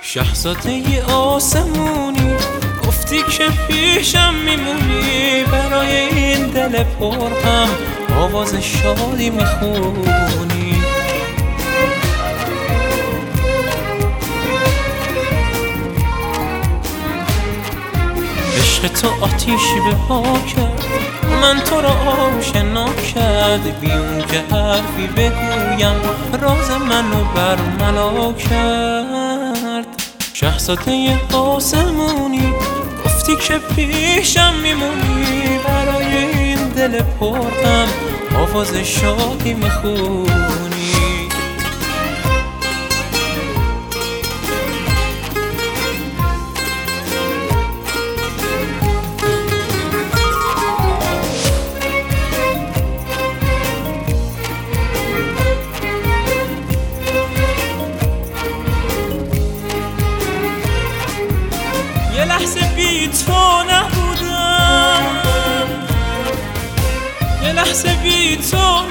شهزاده آسمونی گفتی که پیشم میمونی، برای این دل پر هم آواز شادی میخونی. عشق تو آتیشی به پا کرد، من تو را آشنا کرد، بیون که حرفی بگویم راز منو برملا کرد. شهزاده آسمونی گفتی که پیشم میمونی، برای این دل پرم آواز شادی میخونی. یه لحظه بی تو نبودم، یه لحظه بی تو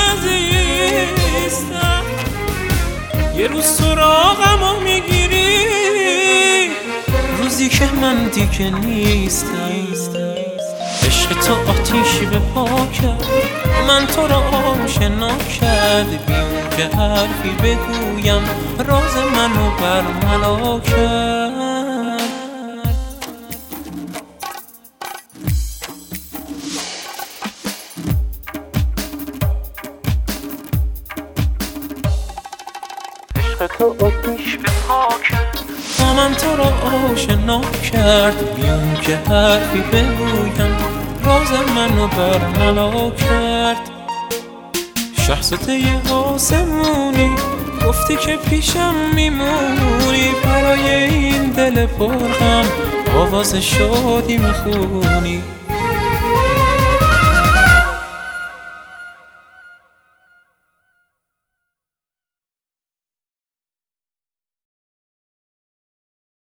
نزیستم، یه روز سراغمو میگیری، روزی که من دیگه نیستم. عشق تو آتیشی به پا کرد، من تو را آشنا کرد، بیون که حرفی بگویم راز منو برملا کرد. تو آتیش به پا کرد، من تو را آشنا کرد، بیون که حرفی بگویم راز منو برملا کرد. شهزاده آسمونی گفتی که پیشم میمونی، برای این دل پرم آواز شادی میخونی.